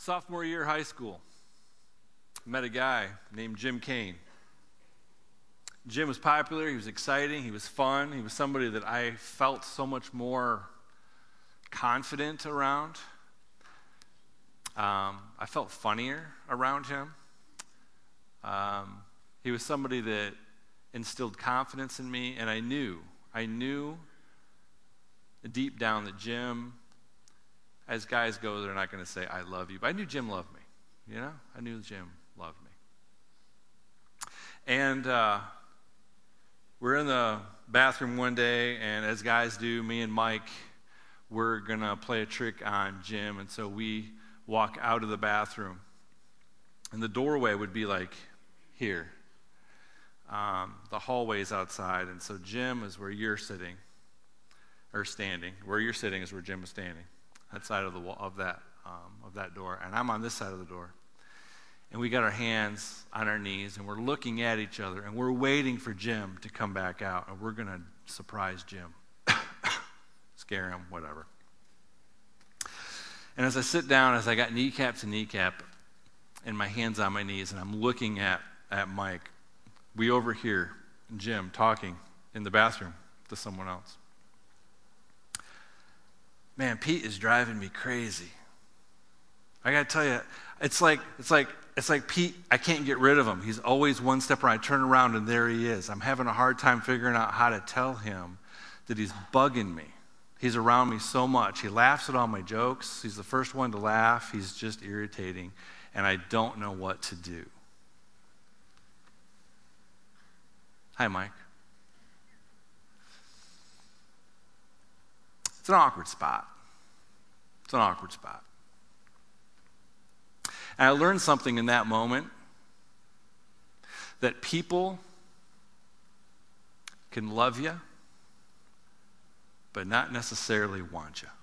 Sophomore year of high school, met a guy named Jim Kane. Jim was popular, he was exciting, he was fun, he was somebody that I felt so much more confident around. I felt funnier around him. He was somebody that instilled confidence in me, and I knew deep down that Jim, as guys go, they're not going to say, I love you. But I knew Jim loved me, you know? I knew Jim loved me. And we're in the bathroom one day, and as guys do, me and Mike, we're going to play a trick on Jim. And so we walk out of the bathroom, and the doorway would be like here. The hallway's outside, and so Jim is where you're sitting, or standing. Where you're sitting is where Jim was standing. That side of the wall of that door, and I'm on this side of the door, and we got our hands on our knees, and we're looking at each other, and we're waiting for Jim to come back out, and we're gonna surprise Jim, scare him, whatever. And as I sit down, as I got kneecap to kneecap, and my hands on my knees, and I'm looking at Mike, we overhear Jim talking in the bathroom to someone else. Man, Pete is driving me crazy. I gotta tell you, it's like Pete, I can't get rid of him. He's always one step around. I turn around and there he is. I'm having a hard time figuring out how to tell him that he's bugging me. He's around me so much. He laughs at all my jokes. He's the first one to laugh. He's just irritating, and I don't know what to do. Hi, Mike. It's an awkward spot. It's an awkward spot. And I learned something in that moment, that people can love you, but not necessarily want you.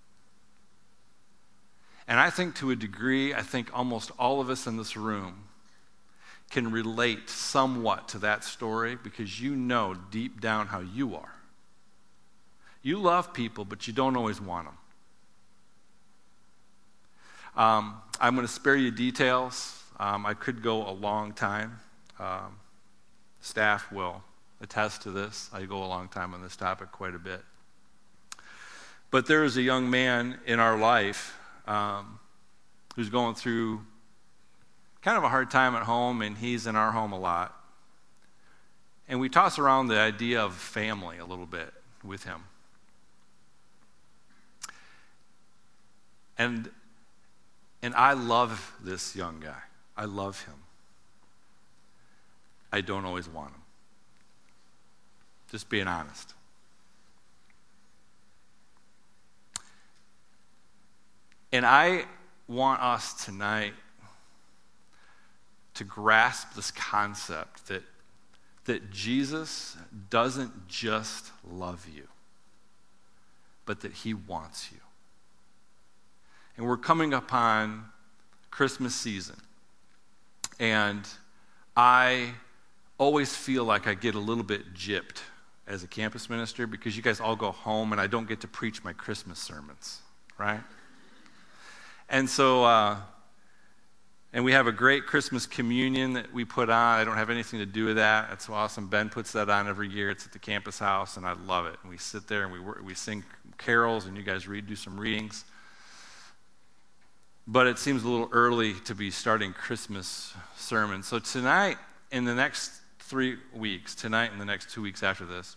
And I think to a degree, I think almost all of us in this room can relate somewhat to that story, because you know deep down how you are. You love people, but you don't always want them. I'm going to spare you details. I could go a long time. Staff will attest to this. I go a long time on this topic, quite a bit. But there is a young man in our life who's going through kind of a hard time at home, and he's in our home a lot. And we toss around the idea of family a little bit with him. And I love this young guy. I love him. I don't always want him. Just being honest. And I want us tonight to grasp this concept that Jesus doesn't just love you, but that he wants you. And we're coming upon Christmas season. And I always feel like I get a little bit gypped as a campus minister, because you guys all go home and I don't get to preach my Christmas sermons, right? And so, and we have a great Christmas communion that we put on. I don't have anything to do with that. It's awesome. Ben puts that on every year. It's at the campus house, and I love it. And we sit there and we sing carols, and you guys do some readings. But it seems a little early to be starting Christmas sermons. So tonight, in the next 3 weeks, tonight and the next 2 weeks after this,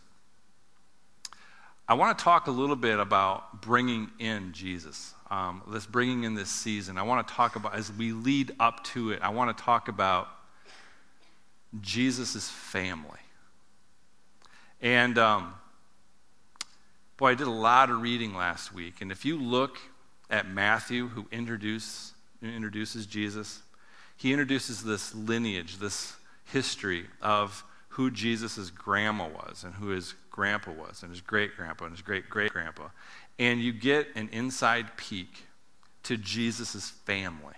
I want to talk a little bit about bringing in Jesus. This bringing in this season. I want to talk about, as we lead up to it, I want to talk about Jesus' family. And boy, I did a lot of reading last week. And if you look at Matthew, who introduces Jesus, he introduces this lineage, this history of who Jesus' grandma was, and who his grandpa was, and his great-grandpa, and his great-great-grandpa. And you get an inside peek to Jesus' family.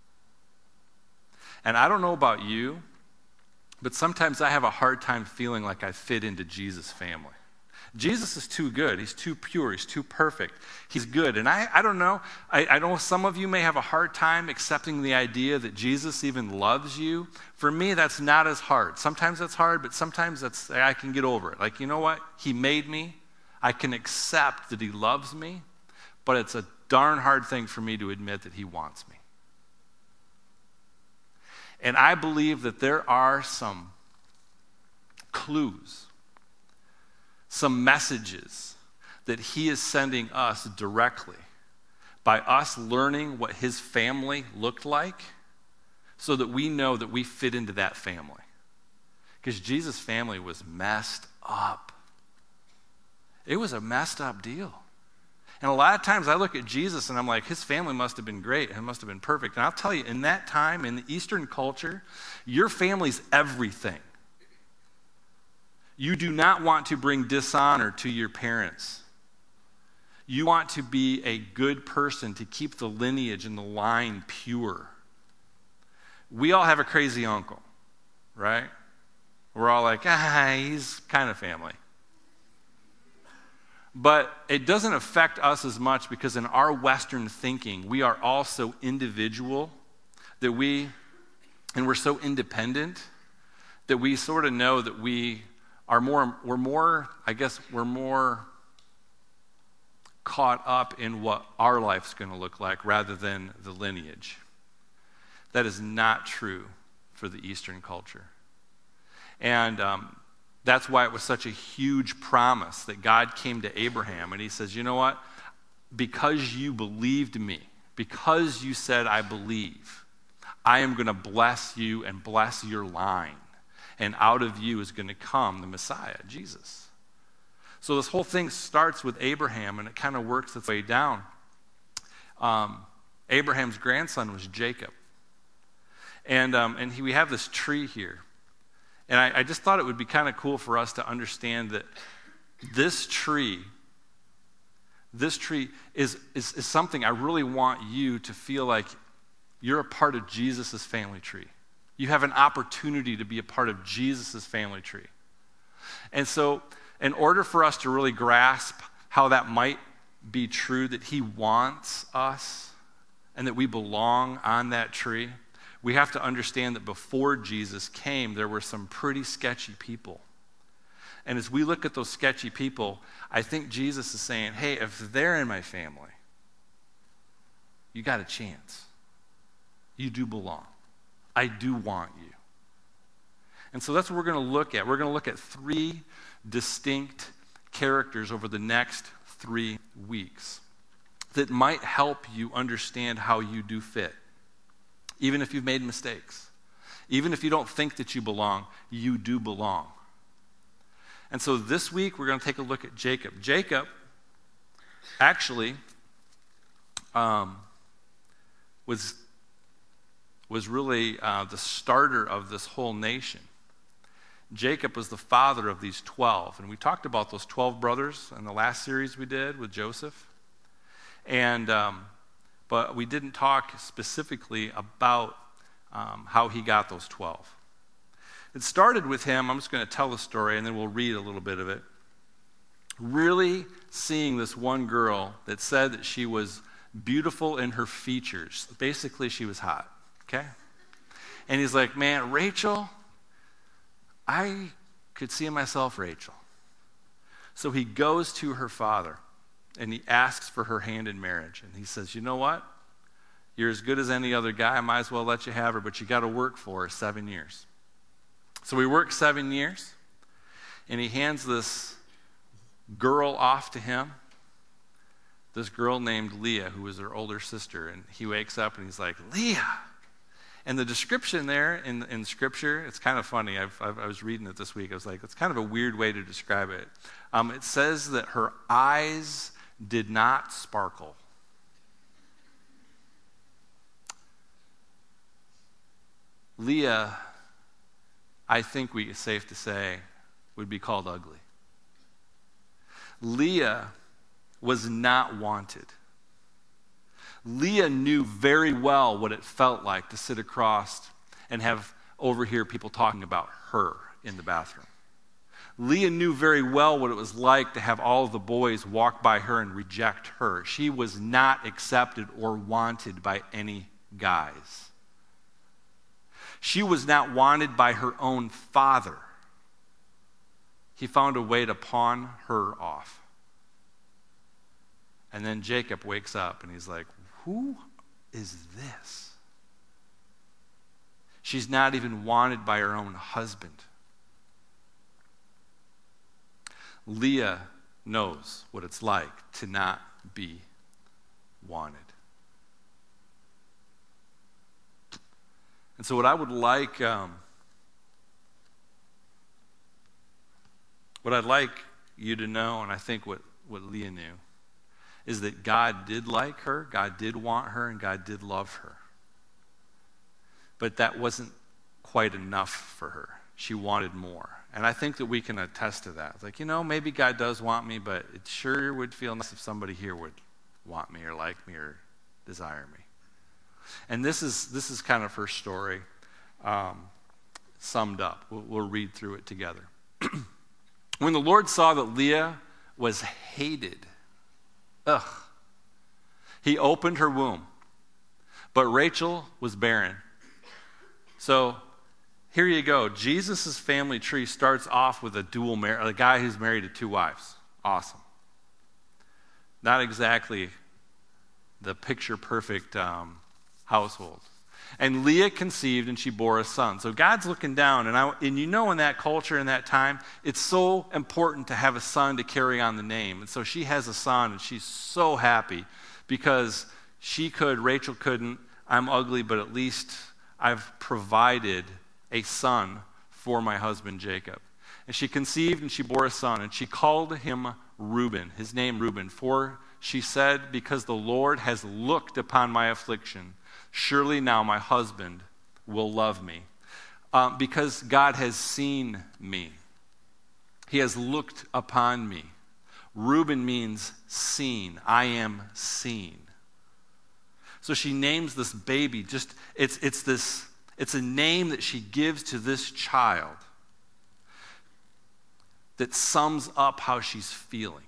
And I don't know about you, but sometimes I have a hard time feeling like I fit into Jesus' family. Jesus is too good. He's too pure. He's too perfect. He's good. And I don't know. I know some of you may have a hard time accepting the idea that Jesus even loves you. For me, that's not as hard. Sometimes that's hard, but sometimes I can get over it. Like, you know what? He made me. I can accept that he loves me, but it's a darn hard thing for me to admit that he wants me. And I believe that there are some clues, some messages that he is sending us directly by us learning what his family looked like so that we know that we fit into that family. Because Jesus' family was messed up. It was a messed up deal. And a lot of times I look at Jesus and I'm like, his family must have been great. It must have been perfect. And I'll tell you, in that time, in the Eastern culture, your family's everything. You do not want to bring dishonor to your parents. You want to be a good person to keep the lineage and the line pure. We all have a crazy uncle, right? We're all like, he's kind of family. But it doesn't affect us as much because in our Western thinking, we are all so individual and we're so independent that we sort of know that we're more caught up in what our life's going to look like rather than the lineage. That is not true for the Eastern culture. And that's why it was such a huge promise that God came to Abraham and he says, you know what? Because you believed me, because you said I believe, I am going to bless you and bless your line. And out of you is going to come the Messiah, Jesus. So this whole thing starts with Abraham, and it kind of works its way down. Abraham's grandson was Jacob. And we have this tree here. And I just thought it would be kind of cool for us to understand that this tree is something I really want you to feel like you're a part of Jesus' family tree. You have an opportunity to be a part of Jesus' family tree. And so, in order for us to really grasp how that might be true, that he wants us and that we belong on that tree, we have to understand that before Jesus came, there were some pretty sketchy people. And as we look at those sketchy people, I think Jesus is saying, hey, if they're in my family, you got a chance. You do belong. I do want you. And so that's what we're going to look at. We're going to look at 3 distinct characters over the next 3 weeks that might help you understand how you do fit. Even if you've made mistakes. Even if you don't think that you belong, you do belong. And so this week we're going to take a look at Jacob. Jacob actually was really the starter of this whole nation. Jacob was the father of these 12. And we talked about those 12 brothers in the last series we did with Joseph. But we didn't talk specifically about how he got those 12. It started with him, I'm just going to tell the story and then we'll read a little bit of it. Really seeing this one girl that said that she was beautiful in her features. Basically, she was hot, okay? And he's like, man, Rachel, I could see in myself Rachel. So he goes to her father and he asks for her hand in marriage. And he says, you know what? You're as good as any other guy. I might as well let you have her, but you got to work for her 7 years. So he works 7 years, and he hands this girl off to him, this girl named Leah, who was her older sister. And he wakes up and he's like, Leah. And the description there in Scripture, it's kind of funny. I was reading it this week. I was like, it's kind of a weird way to describe it. It says that her eyes did not sparkle. Leah, I think it's safe to say, would be called ugly. Leah was not wanted. Leah knew very well what it felt like to sit across and overhear people talking about her in the bathroom. Leah knew very well what it was like to have all of the boys walk by her and reject her. She was not accepted or wanted by any guys. She was not wanted by her own father. He found a way to pawn her off. And then Jacob wakes up and he's like, who is this? She's not even wanted by her own husband. Leah knows what it's like to not be wanted. And so what I would like, what I'd like you to know, and I think what Leah knew, is that God did like her, God did want her, and God did love her. But that wasn't quite enough for her. She wanted more. And I think that we can attest to that. It's like, maybe God does want me, but it sure would feel nice if somebody here would want me or like me or desire me. And this is kind of her story summed up. We'll read through it together. When the Lord saw that Leah was hated, he opened her womb, but Rachel was barren. So here you go. Jesus' family tree starts off with a guy who's married to 2 wives. Awesome. Not exactly the picture-perfect household. And Leah conceived and she bore a son. So God's looking down, and in that culture, in that time, it's so important to have a son to carry on the name. And so she has a son, and she's so happy because Rachel couldn't. I'm ugly, but at least I've provided a son for my husband Jacob. And she conceived and she bore a son, and she called him Reuben, his name Reuben, for she said, because the Lord has looked upon my affliction, surely now my husband will love me. Because God has seen me. He has looked upon me. Reuben means seen. I am seen. So she names this baby, it's a name that she gives to this child that sums up how she's feeling.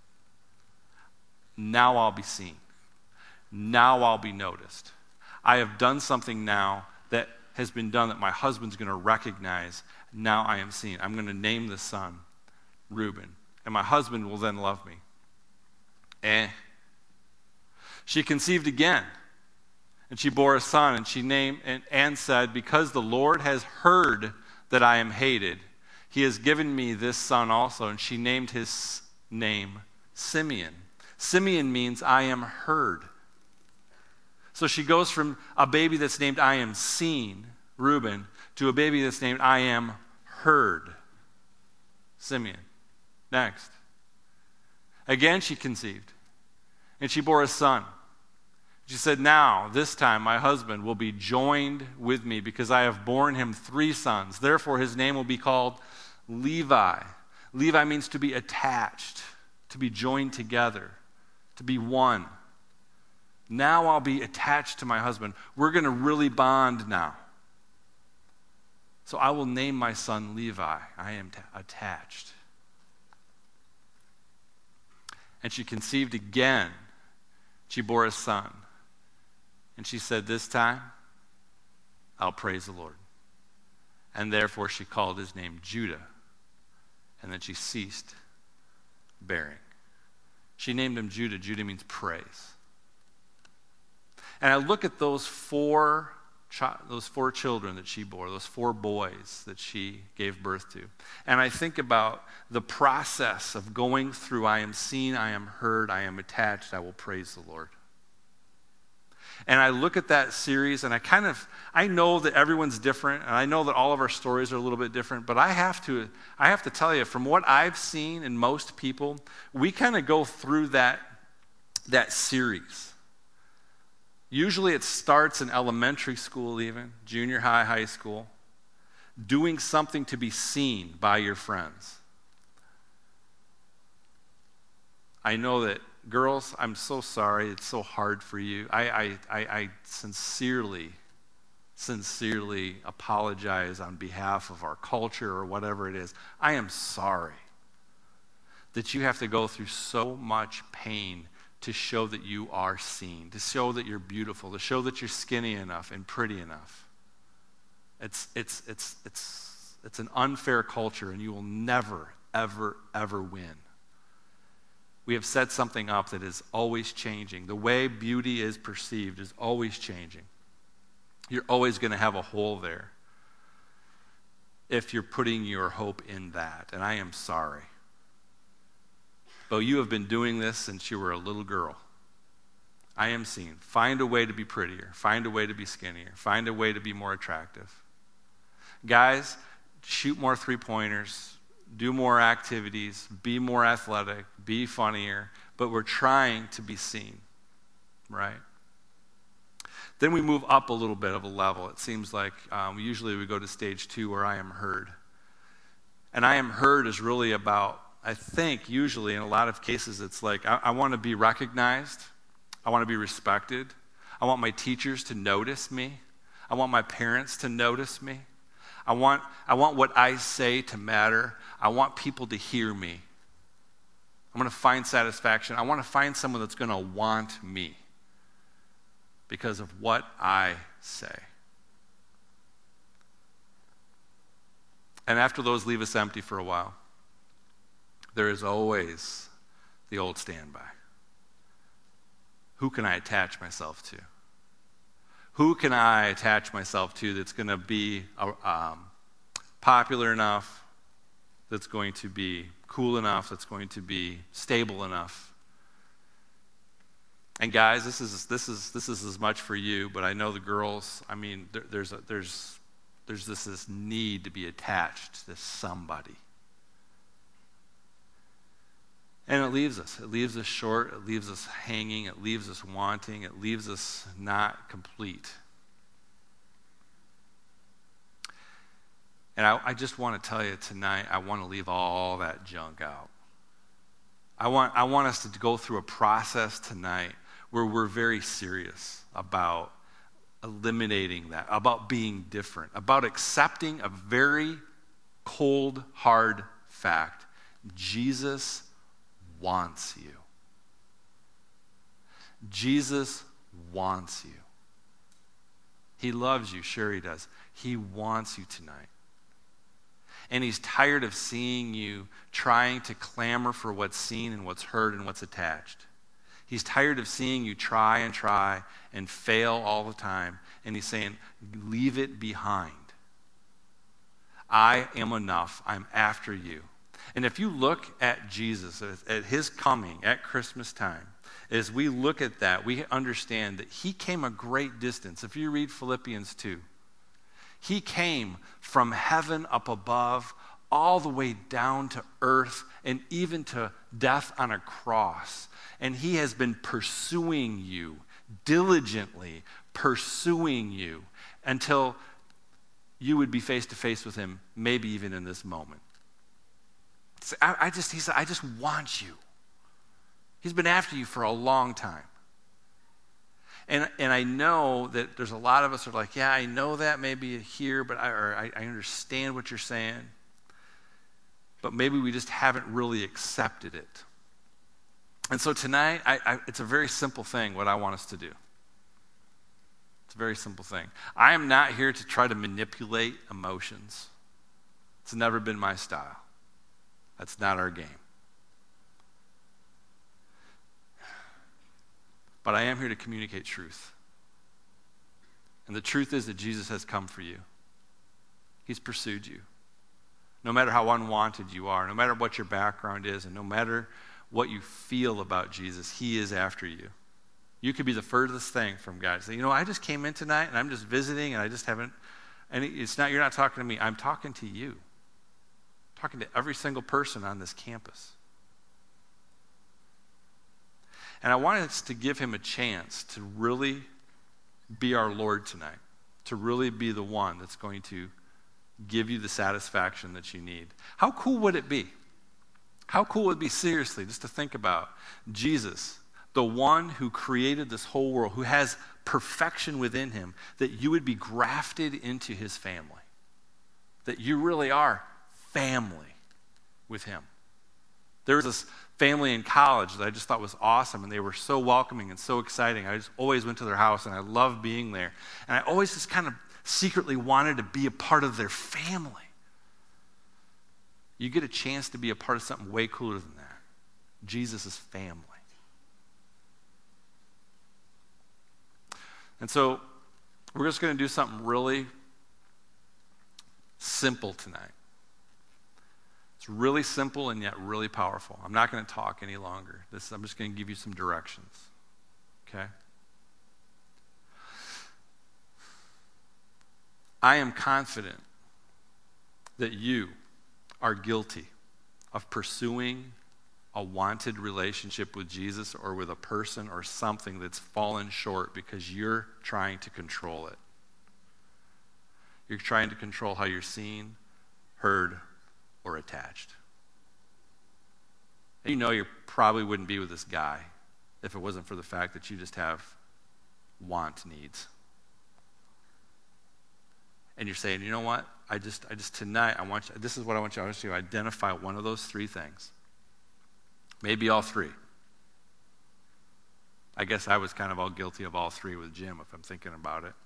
Now I'll be seen. Now I'll be noticed. I have done something now that has been done that my husband's going to recognize. Now I am seen. I'm going to name the son Reuben, and my husband will then love me. She conceived again, and she bore a son, and she named and said, because the Lord has heard that I am hated, he has given me this son also. And she named his name Simeon. Simeon means I am heard. So she goes from a baby that's named I am seen, Reuben, to a baby that's named I am heard, Simeon. Next. Again she conceived, and she bore a son. She said, now, this time, my husband will be joined with me because I have borne him 3 sons. Therefore, his name will be called Levi. Levi means to be attached, to be joined together, to be one. Now I'll be attached to my husband. We're going to really bond now. So I will name my son Levi. I am attached. And she conceived again. She bore a son. And she said, this time, I'll praise the Lord. And therefore she called his name Judah. And then she ceased bearing. She named him Judah. Judah means praise. And I look at those four children that she bore, those 4 boys that she gave birth to. And I think about the process of going through, I am seen, I am heard, I am attached, I will praise the Lord. And I look at that series, and I know that everyone's different, and I know that all of our stories are a little bit different, but I have to tell you, from what I've seen in most people, we kind of go through that series. Usually it starts in elementary school even, junior high, high school, doing something to be seen by your friends. I know that, girls, I'm so sorry. It's so hard for you. I sincerely sincerely apologize on behalf of our culture or whatever it is. I am sorry that you have to go through so much pain to show that you are seen, to show that you're beautiful, to show that you're skinny enough and pretty enough. It's an unfair culture, and you will never, ever, ever win. We have set something up that is always changing. The way beauty is perceived is always changing. You're always going to have a hole there if you're putting your hope in that, and I am sorry. But you have been doing this since you were a little girl. I am seen. Find a way to be prettier. Find a way to be skinnier. Find a way to be more attractive. Guys, shoot more three-pointers. Do more activities. Be more athletic. Be funnier. But we're trying to be seen, right? Then we move up a little bit of a level. It seems like usually we go to stage 2 where I am heard. And I am heard is really about, I think usually in a lot of cases it's like I want to be recognized. I want to be respected. I want my teachers to notice me. I want my parents to notice me. I want what I say to matter. I want people to hear me. I'm going to find satisfaction. I want to find someone that's going to want me because of what I say. And after those leave us empty for a while, there is always the old standby. Who can I attach myself to? Who can I attach myself to that's going to be popular enough, that's going to be cool enough, that's going to be stable enough? And guys, this is as much for you, but I know the girls. I mean, there's this need to be attached to somebody. And it leaves us. It leaves us short. It leaves us hanging. It leaves us wanting. It leaves us not complete. And I just want to tell you tonight, I want to leave all that junk out. I want us to go through a process tonight where we're very serious about eliminating that, about being different, about accepting a very cold, hard fact. Jesus wants you. Jesus wants you. He loves you, sure he does. He wants you tonight. And he's tired of seeing you trying to clamor for what's seen and what's heard and what's attached. He's tired of seeing you try and fail all the time. And he's saying, leave it behind. I am enough. I'm after you. And if you look at Jesus, at his coming at Christmas time, as we look at that, we understand that he came a great distance. If you read Philippians 2, he came from heaven up above all the way down to earth and even to death on a cross. And he has been pursuing you, diligently pursuing you until you would be face to face with him, maybe even in this moment. He said, I just want you. He's been after you for a long time. And I know that there's a lot of us who are like, yeah, I know that maybe here, but I understand what you're saying. But maybe we just haven't really accepted it. And so tonight, it's a very simple thing what I want us to do. It's a very simple thing. I am not here to try to manipulate emotions. It's never been my style. That's not our game. But I am here to communicate truth. And the truth is that Jesus has come for you. He's pursued you. No matter how unwanted you are, no matter what your background is, and no matter what you feel about Jesus, he is after you. You could be the furthest thing from God. Say, I just came in tonight and I'm just visiting and I just haven't, and you're not talking to me, I'm talking to you. I'm talking to every single person on this campus. And I want us to give him a chance to really be our Lord tonight, to really be the one that's going to give you the satisfaction that you need. How cool would it be? How cool would it be, seriously, just to think about Jesus, the one who created this whole world, who has perfection within him, that you would be grafted into his family. That you really are family with him. There was this family in college that I just thought was awesome, and they were so welcoming and so exciting. I just always went to their house, and I loved being there. And I always just kind of secretly wanted to be a part of their family. You get a chance to be a part of something way cooler than that. Jesus' family. And so we're just going to do something really simple tonight. It's really simple and yet really powerful. I'm not going to talk any longer. I'm just going to give you some directions. Okay? I am confident that you are guilty of pursuing a wanted relationship with Jesus or with a person or something that's fallen short because you're trying to control it. You're trying to control how you're seen, heard, or attached. And you know you probably wouldn't be with this guy if it wasn't for the fact that you just have want needs. And you're saying, you know what? I just tonight, this is what I want you to identify one of those three things. Maybe all three. I guess I was kind of all guilty of all three with Jim, if I'm thinking about it.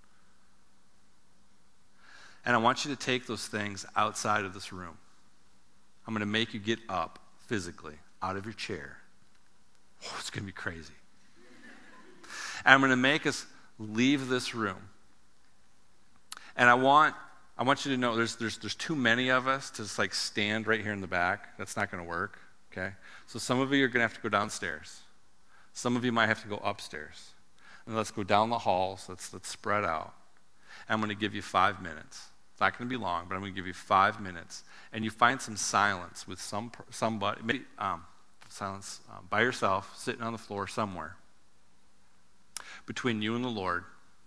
And I want you to take those things outside of this room. I'm going to make you get up physically out of your chair. Oh, it's going to be crazy. And I'm going to make us leave this room. And I want you to know there's too many of us to just like stand right here in the back. That's not going to work. Okay? So some of you are going to have to go downstairs. Some of you might have to go upstairs. And let's go down the halls. Let's spread out. And I'm going to give you 5 minutes. It's not going to be long, but I'm going to give you 5 minutes. And you find some silence with somebody, maybe silence by yourself, sitting on the floor somewhere, between you and the Lord.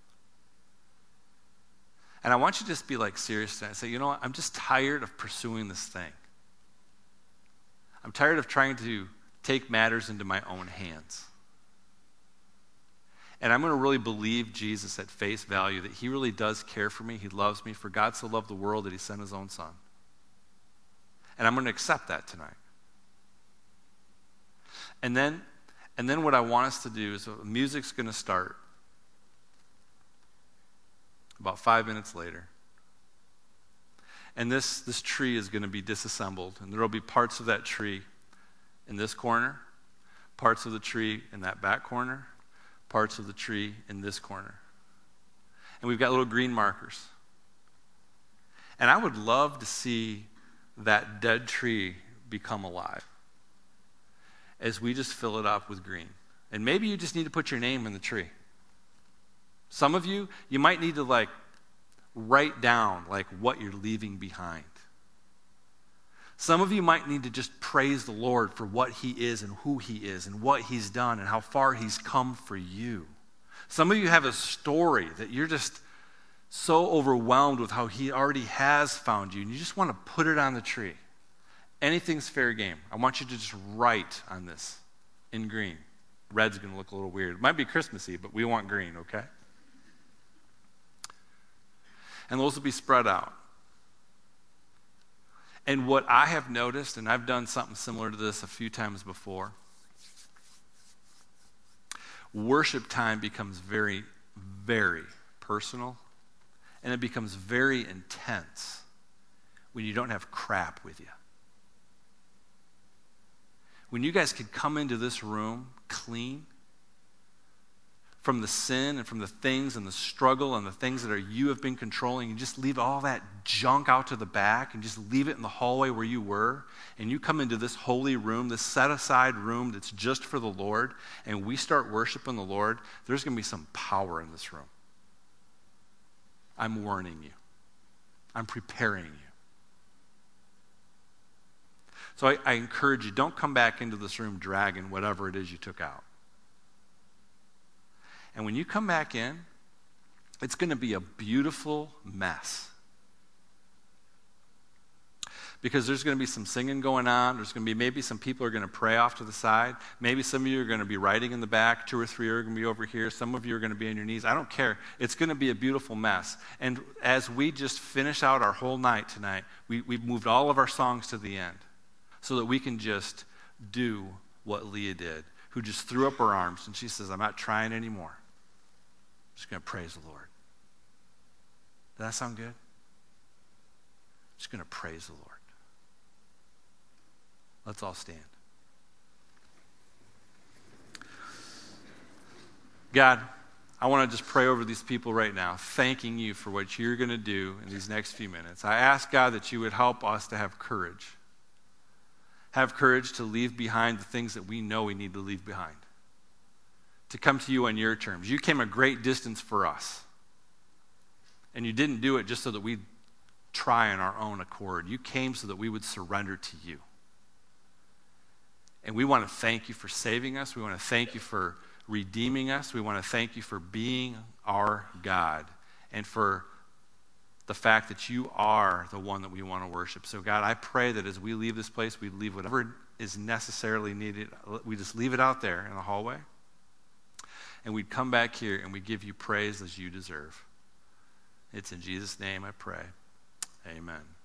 And I want you to just be like serious tonight. Say, you know what? I'm just tired of pursuing this thing. I'm tired of trying to take matters into my own hands. And I'm going to really believe Jesus at face value, that he really does care for me. He loves me. For God so loved the world that he sent his own son. And I'm going to accept that tonight. And then what I want us to do is music's going to start about 5 minutes later. And this tree is going to be disassembled. And there will be parts of that tree in this corner, parts of the tree in that back corner, parts of the tree in this corner. And we've got little green markers. And I would love to see that dead tree become alive as we just fill it up with green. And maybe you just need to put your name in the tree. Some of you might need to write down what you're leaving behind. Some of you might need to just praise the Lord for what he is and who he is and what he's done and how far he's come for you. Some of you have a story that you're just so overwhelmed with how he already has found you, and you just want to put it on the tree. Anything's fair game. I want you to just write on this in green. Red's going to look a little weird. It might be Christmassy, but we want green, okay? And those will be spread out. And what I have noticed, and I've done something similar to this a few times before, worship time becomes very, very personal, and it becomes very intense when you don't have crap with you. When you guys can come into this room clean from the sin and from the things and the struggle and the things that you have been controlling, and just leave all that junk out to the back and just leave it in the hallway where you were, and you come into this holy room, this set-aside room that's just for the Lord, and we start worshiping the Lord, there's going to be some power in this room. I'm warning you. I'm preparing you. So I encourage you, don't come back into this room dragging whatever it is you took out. And when you come back in, it's going to be a beautiful mess. because there's going to be some singing going on. There's going to be maybe some people are going to pray off to the side. Maybe some of you are going to be writing in the back. 2 or 3 are going to be over here. Some of you are going to be on your knees. I don't care. It's going to be a beautiful mess. And as we just finish out our whole night tonight, we've moved all of our songs to the end so that we can just do what Leah did, who just threw up her arms and she says, I'm not trying anymore. I'm just going to praise the Lord. Does that sound good? I'm just going to praise the Lord. Let's all stand. God, I want to just pray over these people right now, thanking you for what you're going to do in these next few minutes. I ask, God, that you would help us to have courage. Have courage to leave behind the things that we know we need to leave behind. To come to you on your terms. You came a great distance for us. And you didn't do it just so that we'd try on our own accord. You came so that we would surrender to you. And we want to thank you for saving us. We want to thank you for redeeming us. We want to thank you for being our God and for the fact that you are the one that we want to worship. So God, I pray that as we leave this place, we leave whatever is necessarily needed. We just leave it out there in the hallway. And we'd come back here and we give you praise as you deserve. It's in Jesus' name I pray. Amen.